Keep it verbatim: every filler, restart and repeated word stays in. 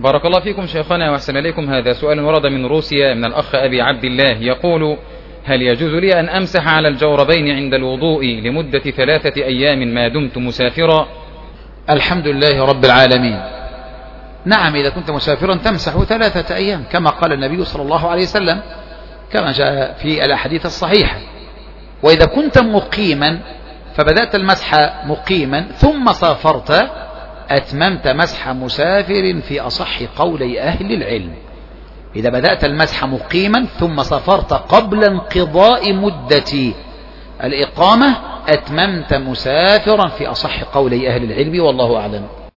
بارك الله فيكم شيخنا وأحسن إليكم. هذا سؤال ورد من روسيا من الأخ أبي عبد الله يقول: هل يجوز لي أن أمسح على الجوربين عند الوضوء لمدة ثلاثة أيام ما دمت مسافرا؟ الحمد لله رب العالمين. نعم، إذا كنت مسافرا تمسح ثلاثة أيام كما قال النبي صلى الله عليه وسلم كما جاء في الأحاديث الصحيحة. وإذا كنت مقيما فبدأت المسح مقيما ثم سافرت أتممت مسح مسافر في أصح قولي أهل العلم. إذا بدأت المسح مقيما ثم سافرت قبل انقضاء مدة الإقامة أتممت مسافرا في أصح قولي أهل العلم، والله أعلم.